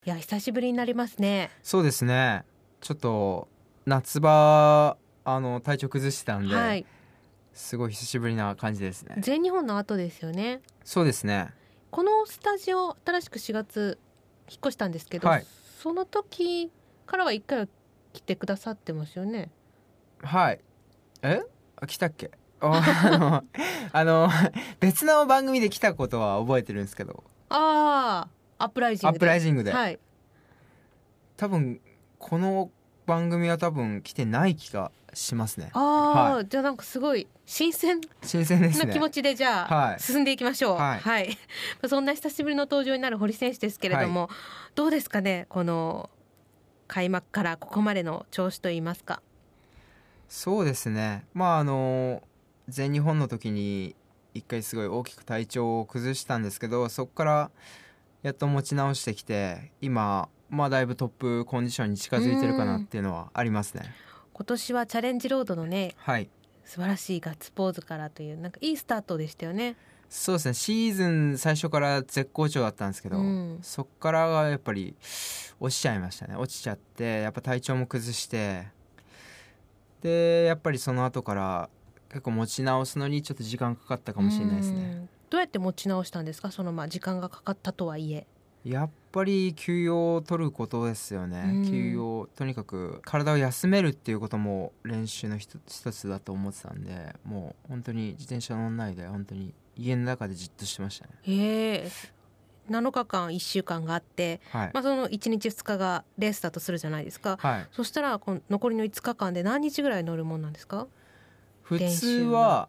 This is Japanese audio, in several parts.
いや久しぶりになりますね。 そうですね。ちょっと夏場体調崩してたんで、 はい、 すごい久しぶりな感じですね。 全日本の後ですよね。 そうですね。 このスタジオ新しく4月引っ越したんですけど、 はい、 その時からは1回は来てくださってますよね。 はい。来たっけ？あの別の番組で来たことは覚えてるんですけど、 ああ、アップライジアッングで。 プライジングで、 はい。 多分この番組は多分来てない気がしますね。はじゃあなんかすごい新鮮い、新鮮ですね。 な気持ちでじゃあ、 はい進んでいきましょう。 はいはいそんな久しぶりの登場になる堀選手ですけれども、どうですかね、この開幕からここまでの調子といいますか。 そうですね。全日本の時に一回すごい大きく体調を崩したんですけど、そこからやっと持ち直してきて、今だいぶトップコンディションに近づいてるかなっていうのはありますね。 今年はチャレンジロードのね、 はい、 素晴らしいガッツポーズからという、なんかいいスタートでしたよね。 そうですね。シーズン最初から絶好調だったんですけど、そこからがやっぱり落ちちゃいましたね。落ちちゃって、やっぱ体調も崩して、でやっぱりその後から結構持ち直すのにちょっと時間かかったかもしれないですね。 どうやって持ち直したんですか、その時間がかかったとはいえ。 やっぱり休養を取ることですよね。休養、とにかく体を休めるっていうことも練習の一つだと思ってたんで、もう本当に自転車乗んないで本当に家の中でじっとしてましたね。 へえ。7日間1週間があって、 はい、 その1日2日がレースだとするじゃないですか。 はい、 そしたらこの残りの5日間で何日ぐらい乗るもんなんですか。 普通は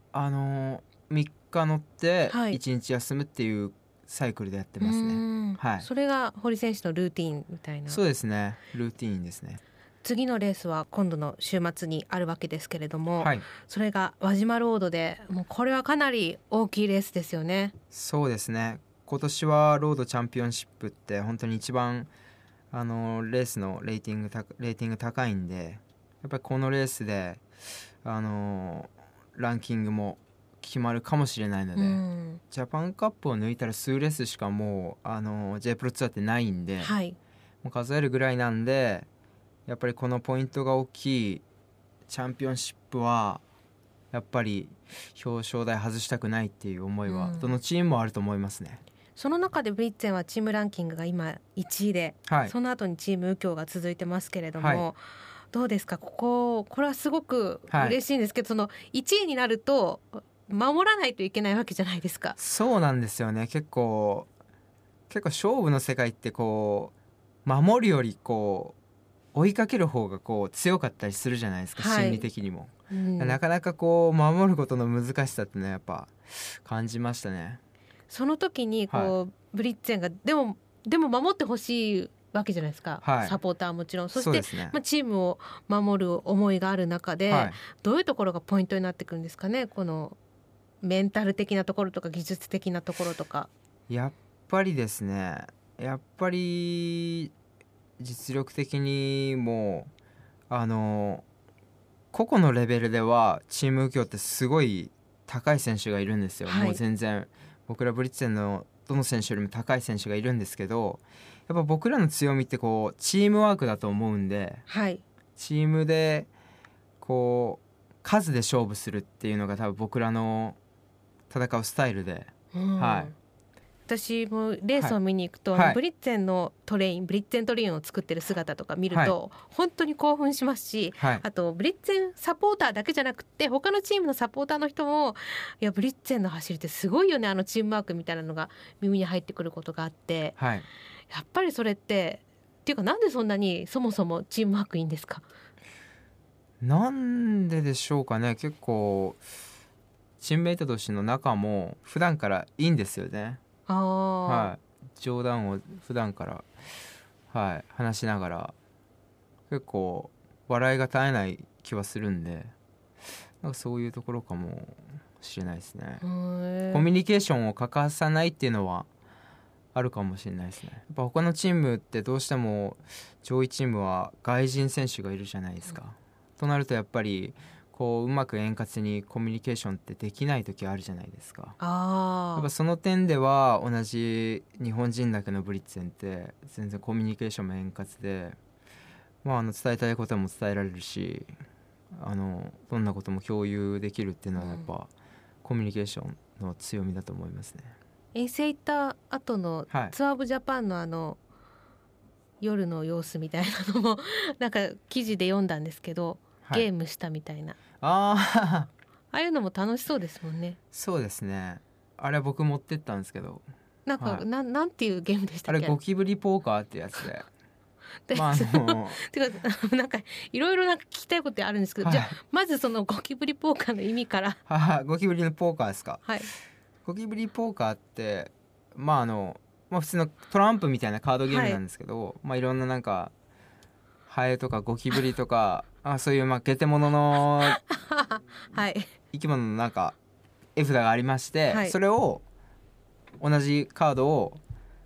3日乗って1日休むっていうサイクルでやってますね。はい、 それが堀選手のルーティンみたいな。 そうですね、ルーティーンですね。 次のレースは今度の週末にあるわけですけれども、 はい、 それが輪島ロードで、もうこれはかなり大きいレースですよね。 そうですね。今年はロードチャンピオンシップって本当に一番レースのレーティング高いんで、やっぱりこのレースでランキングも決まるかもしれないので、ジャパンカップを抜いたら数レースしかもうJ プロツアーってないんで、 はい、 もう数えるぐらいなんで、やっぱりこのポイントが大きいチャンピオンシップはやっぱり表彰台外したくないっていう思いはどのチームもあると思いますね。 その中でブリッツェンはチームランキングが今1位で、 はい、 その後にチーム右京が続いてますけれども、 はい、 どうですか、これはすごく嬉しいんですけど、その1位になると守らないといけないわけじゃないですか。 そうなんですよね。結構勝負の世界ってこう守るよりこう追いかける方がこう強かったりするじゃないですか、心理的にも。なかなかこう守ることの難しさってのはやっぱ感じましたね。 その時にブリッツェンがでも守ってほしいわけじゃないですか、サポーターはもちろん。そしてチームを守る思いがある中で、どういうところがポイントになってくるんですかね、このメンタル的なところとか技術的なところとか。 やっぱりですね、やっぱり実力的にも個々のレベルではチーム右京ってすごい高い選手がいるんですよ。もう全然僕らブリッツェンのどの選手よりも高い選手がいるんですけど、やっぱ僕らの強みってこうチームワークだと思うんで、チームでこう数で勝負するっていうのが多分僕らの戦うスタイルで、 私もレースを見に行くと、ブリッツェンのブリッツェントレインを作ってる姿とか見ると、本当に興奮しますし、あとブリッツェンサポーターだけじゃなくて他のチームのサポーターの人も、いやブリッツェンの走りってすごいよね、チームワークみたいなのが耳に入ってくることがあって、やっぱりそれっていうか、なんでそんなにそもそもチームワークいいんですか。 なんででしょうかね。結構チームメイト同士の仲も普段からいいんですよね。冗談を普段から、話しながら結構笑いが絶えない気はするんで、なんかそういうところかもしれないですね。コミュニケーションを欠かさないっていうのはあるかもしれないですね。やっぱ他のチームってどうしても上位チームは外人選手がいるじゃないですか。となるとやっぱりこううまく円滑にコミュニケーションってできない時あるじゃないですか。 あやっぱその点では同じ日本人だけのブリッツェンって全然コミュニケーションも円滑で、伝えたいことも伝えられるし、どんなことも共有できるっていうのはやっぱ、コミュニケーションの強みだと思いますね。 遠征行った後のツアーオブジャパンの夜の様子みたいなのもなんか記事で読んだんですけど、ゲームしたみたいな、ああいうのも楽しそうですもんね。 そうですね。あれは僕持ってったんですけど、 なんか、なんていうゲームでしたっけ。 あれゴキブリポーカーってやつでてかなんかいろいろなんか聞きたいことあるんですけど、じゃあまずそのゴキブリポーカーの意味からゴキブリのポーカーですか。ゴキブリポーカーって普通のトランプみたいなカードゲームなんですけど、いろんななんかハエとかゴキブリとかそういうゲテモノの生き物のなんか絵札がありまして、それを同じカードを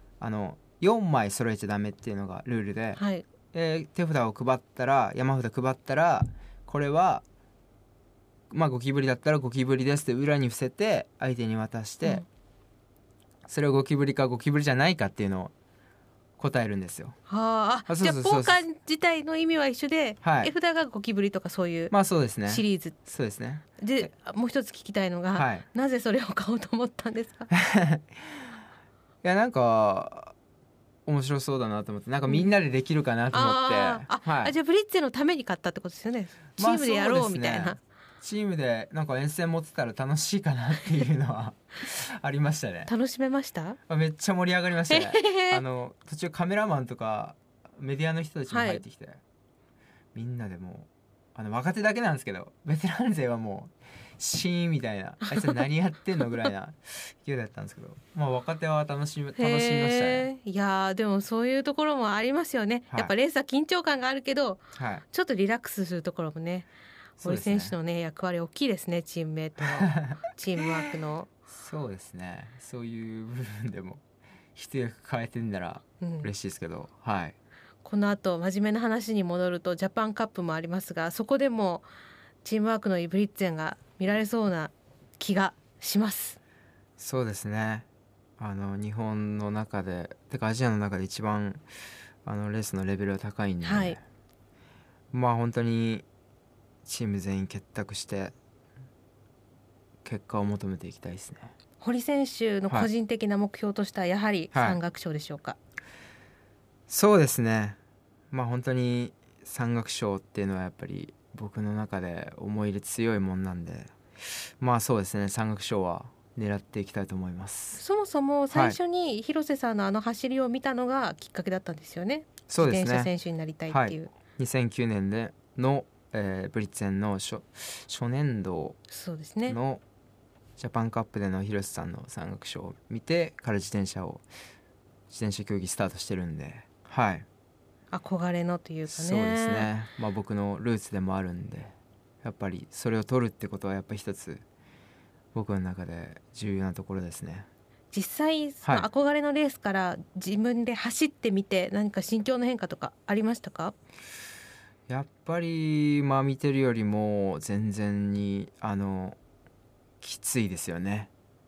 4枚揃えちゃダメっていうのがルールで、手札を配ったら山札配ったらこれはゴキブリだったらゴキブリですって裏に伏せて相手に渡して、それをゴキブリかゴキブリじゃないかっていうのを答えるんですよ。 じゃあポーカー自体の意味は一緒で、絵札がゴキブリとかそういうシリーズ、 そうですね。 でもう一つ聞きたいのが、なぜそれを買おうと思ったんですか。いやなんか面白そうだなと思って、なんかみんなでできるかなと思って、 じゃあブリッツェのために買ったってことですよね。チームでやろうみたいな、 チームでなんか遠征持ってたら楽しいかなっていうのはありましたね。 楽しめました。 めっちゃ盛り上がりましたね。途中カメラマンとかメディアの人たちも入ってきて、みんなでもう若手だけなんですけど、ベテラン勢はもうシーンみたいな、あいつ何やってんのぐらいな勢いだったんですけど、若手は楽しみましたね。 いやでもそういうところもありますよね。やっぱレースは緊張感があるけど、ちょっとリラックスするところもね、堀選手のね役割大きいですね。チームメイトのチームワークのそうですね。そういう部分でも一役変えてんなら嬉しいですけど、 この後真面目な話に戻るとジャパンカップもありますが、そこでもチームワークのいいブリッツェンが見られそうな気がします。 そうですね。日本の中でてかアジアの中で一番レースのレベルが高いんで、本当にチーム全員結託して結果を求めていきたいですね。 堀選手の個人的な目標としてはやはり山岳賞でしょうか。 そうですね。本当に山岳賞っていうのはやっぱり僕の中で思い入れ強いもんなんで、そうですね、山岳賞は狙っていきたいと思います。 そもそも最初に広瀬さんの走りを見たのがきっかけだったんですよね。 そうですね。 自転車選手になりたいっていう、 2009年のブリッツェンの初年度のジャパンカップでの広瀬さんの山岳賞を見てから自転車競技スタートしてるんで、 憧れのというかね。 そうですね。僕のルーツでもあるんで、やっぱりそれを取るってことはやっぱり一つ僕の中で重要なところですね。 実際その憧れのレースから自分で走ってみて何か心境の変化とかありましたか。 やっぱり見てるよりも全然にきついですよね。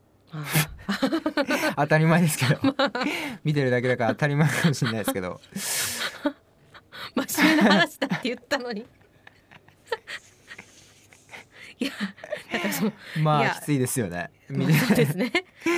当たり前ですけど見てるだけだから当たり前かもしれないですけど真面目な話だって言ったのにいやだからきついですよね。 そうですね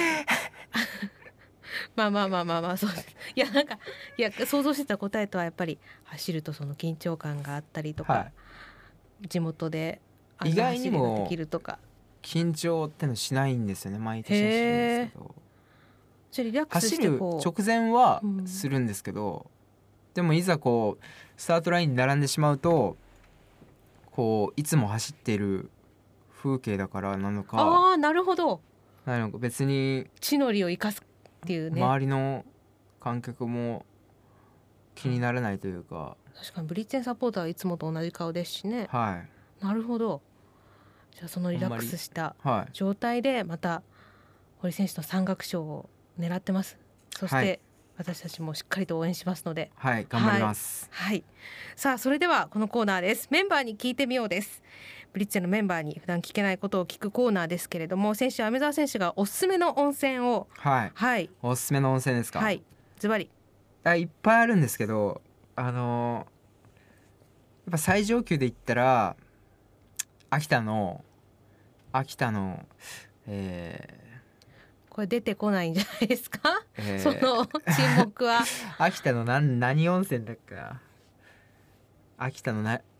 そうです。いや想像してた答えとはやっぱり走るとその緊張感があったりとか、地元で意外にもできるとか緊張ってのしないんですよね。毎年走るんですけど、 じゃリラックスして走る直前はするんですけど、でもいざスタートラインに並んでしまうといつも走っている風景だからなのか、 なるほど、 別に地の利を生かすっていうね、 周りの観客も気にならないというか、 確かにブリッツェンサポーターはいつもと同じ顔ですしね。なるほど。じゃあそのリラックスした状態でまた堀選手の山岳賞を狙ってます。そして、私たちもしっかりと応援しますので、 頑張ります。 さあそれではこのコーナーです。メンバーに聞いてみようです。 ブリッツェのメンバーに普段聞けないことを聞くコーナーですけれども、先週鮎沢選手がおすすめの温泉を、 はい、はい、おすすめの温泉ですか。 はい、ズバリ。 いっぱいあるんですけど、やっぱ最上級で言ったら秋田のこれ出てこないんじゃないですか、その沈黙は。 秋田の何温泉だっけな。秋田の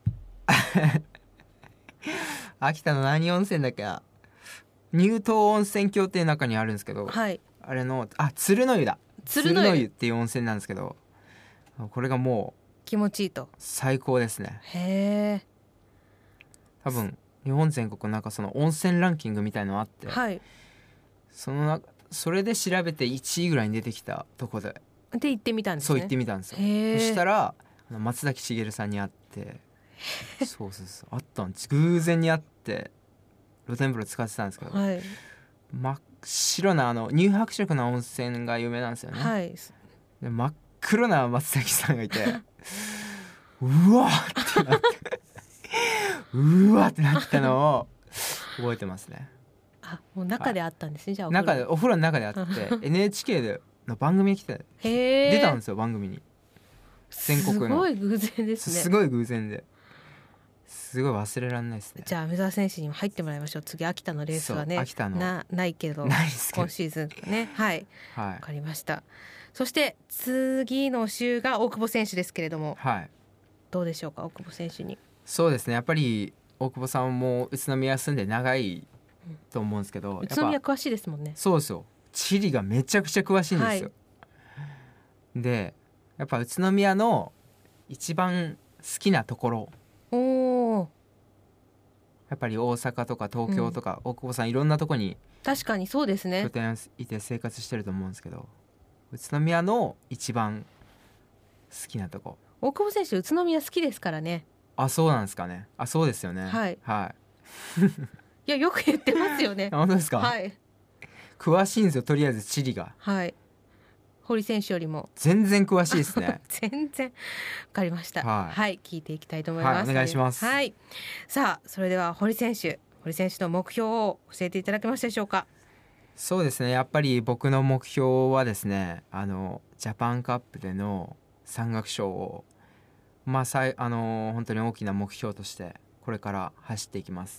秋田の何温泉だっけな。乳頭温泉郷っていう中にあるんですけど、 はい、 あれの鶴の湯だ。鶴の湯っていう温泉なんですけど、これがもう気持ちいいと。 最高ですね。 へえ。 多分日本全国なんかその温泉ランキングみたいのあって、 はい、 それで調べて1位ぐらいに出てきたとこで行ってみたんですね。 そう行ってみたんですよ。そしたら松崎しげるさんに会ってそうあったんです。偶然に会って露天風呂使ってたんですけど、 はい、 真っ白な乳白色な温泉が有名なんですよね。 はい、 で真っ黒な松崎さんがいてうわーってなってうわーってなったのを覚えてますね。 もう中であったんですね、じゃあお風呂の中であってNHK の番組に来て出たんですよ。番組に全国の。 すごい偶然ですね。 すごい偶然ですごい忘れられないですね。 じゃあ鮎沢選手にも入ってもらいましょう。次秋田のレースはね、 秋田のないけどないですけど今シーズンね。はい、 はい、 分かりました。そして次の週が大久保選手ですけれども、 はい、 どうでしょうか、大久保選手に。 そうですね、やっぱり大久保さんも宇都宮住んで長いと思うんですけど、 宇都宮詳しいですもんね。 そうですよ。地理がめちゃくちゃ詳しいんですよ、はい、でやっぱ宇都宮の一番好きなところ、やっぱり大阪とか東京とか、大久保さんいろんなとこに確かにそうですね、 拠点いて生活してると思うんですけど、宇都宮の一番好きなとこ。 大久保選手宇都宮好きですからね。 そうなんですかね。そうですよね。 はい、 はい、 いやよく言ってますよね。 本当ですか。 はい、 詳しいんですよ。とりあえず地理が、 はい、堀選手よりも全然詳しいですね。 全然わかりました。 はい、 はい、聞いていきたいと思います。 はい、お願いします。 はい、さあそれでは堀選手の目標を教えていただけますでしょうか。 そうですね、やっぱり僕の目標はですね、ジャパンカップでの山岳賞を本当に大きな目標としてこれから走っていきます。